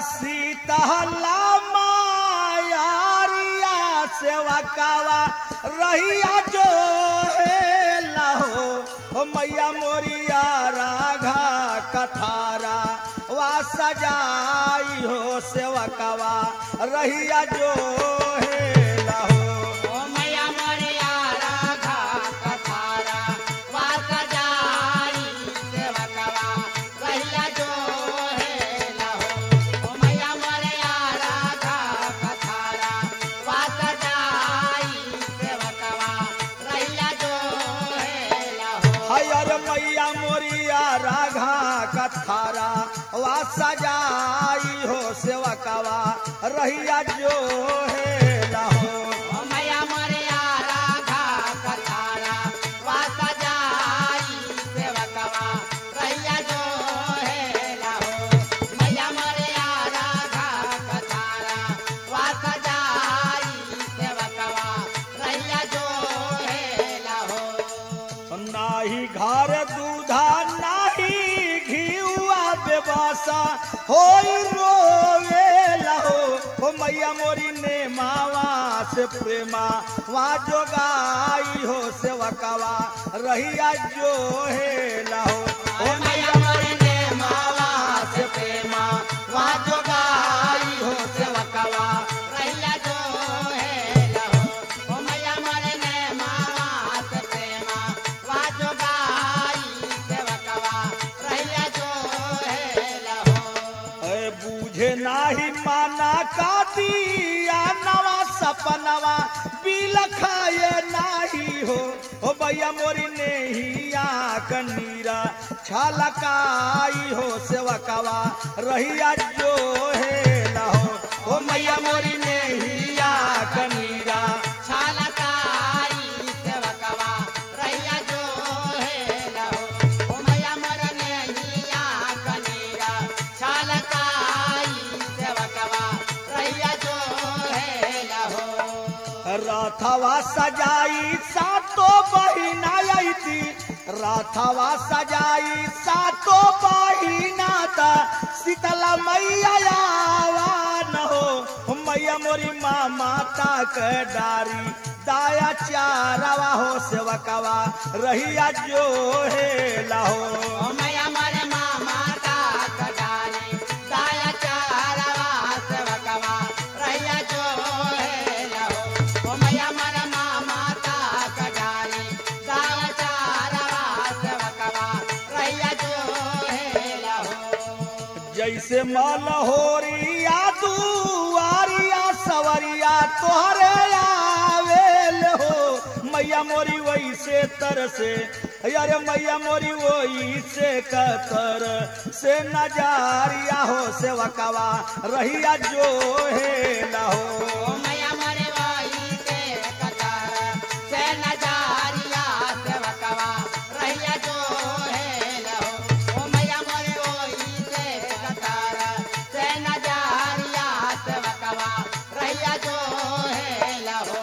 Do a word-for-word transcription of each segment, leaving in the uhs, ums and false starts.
सीतला मायारिया सेवकावा रहिया जो है लहो ओ मैया मोरिया राघा कथारा वा सजाई हो सेवकावा रहिया जो है लहो ओ मैया मोरिया राघा कथारा वा सजाई सेवकवा रहिया जो है लहो ओ मैया मोरिया राघा कथारा वा सजाई सेवकवा रहिया जो है लहो हयर मैया मोरिया राघा कथारा वा सजाई हो सेवकवा रहिया जो है लहो ओ मैया मोरिया राघा कथारा वा सजाई सेवकवा रहिया जो है लहो मैया मोरिया राघा कथारा वा सजाई सेवकवा रहिया जो है लहो नाही घर दूधा नाही घिउआ बेबासा होई रोवे लहो हो मैया मोरी ने मावा से प्रेमा वा जोगाई हो सेवकवा रहिया जो है लहो ओ मैया मोरी ने मावा से प्रेमा वा जोगाई हो सेवकवा रहिया जो है लहो ओ मैया मोरी ने मावा से प्रेमा वा जोगाई सेवकवा रहिया जो है लहो ए बूझे नाही माना का दिया नवा सपनवा बिल खाए नाही हो ओ भैया मोरी ने हिया कनीरा छलकाई हो सेवकवा रहिया जो है लहो ओ मैया मोरी ने हिया कनीरा छलकाई सेवकवा रहिया जो है लहो ओ मैया मोरी ने हिया कनीरा छलकाई सेवकवा रहिया जो है लहो राथवा सजाई सातो बहिना आई राथवा सजाई सातो बहिना ता शीतला मैया आवा न हो मैया मोरी माँ माता के डारी दाया चारवा हो सेवकवा रहिया जो है लहो ओ मैया मोरी माँ माता कटारी दाया चारवा सेवकवा रहिया जो है लहो ओ मैया मोरी माँ माता कटारी दाया चारवा सेवकवा रहिया जो है लहो जैसे मलहोरिया दुआरिया सवरिया तोहरे आवेल हो मैया मोरी वैसे तरसे अरे मैया मोरी वही से कतर से नजारिया हो सेवकवा रहिया जो है लहो ओ मैया मोरी वही से कतर से नजारिया सेवकवा रहिया जो है लहो ओ मैया मोरी वही से कतर से नजारिया सेवकवा रहिया जो है लहो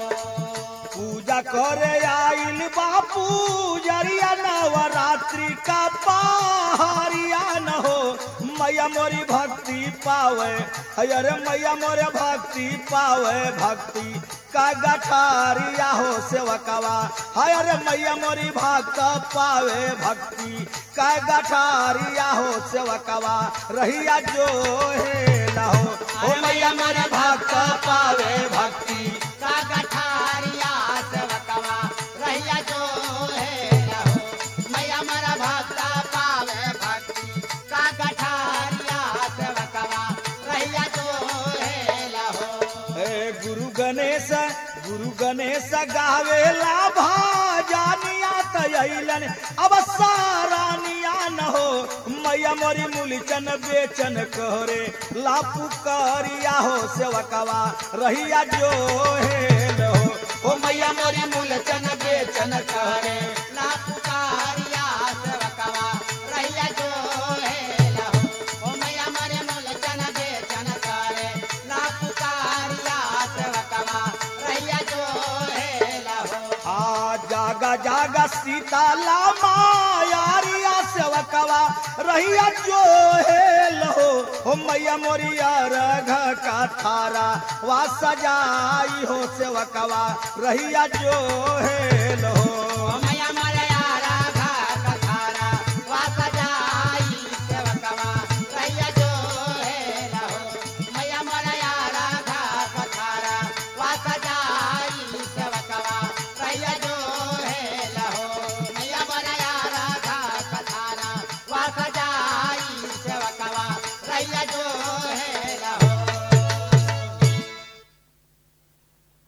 पूजा करे आइल बापू जरिया नवरात्रि का पहाड़िया न हो मैया मोरी भक्ति पावे अरे मैया मोरे भक्ति पावे भक्ति का गठारिया हो सेवकवा अरे मैया मोरी भक्त पावे भक्ति का गठारिया हो सेवकवा रहिया जो है लहो ओ मैया मोरे भक्त पावे भक्ति का गठारिया सेवकवा रहिया जो है लहो मैया मोरा भक्ता पावे भक्ति का गठारिया सेवकवा रहिया जो है लहो ए गुरु गणेश गुरु गणेश गावेला भाजानिया तैलन अब सारानिया न हो मैया मोरी मूलचन बेचन कहरे लापू करिया हो सेवकवा रहिया जो है लहो ओ मैया मोरी मूलचन बेचन कहरे ना पुकारिया सेवकवा रहिया जो है लहो ओ मैया मोरे मूलचन बेचन करे ना पुकारिया सेवकवा रहिया जो है लहो आ जागा जागा सीताला मायारिया सेवकवा रहिया जो है लहो हो मैया मोरिया रघ का थारा वा सजाई हो सेवकवा रहिया जो है लहो।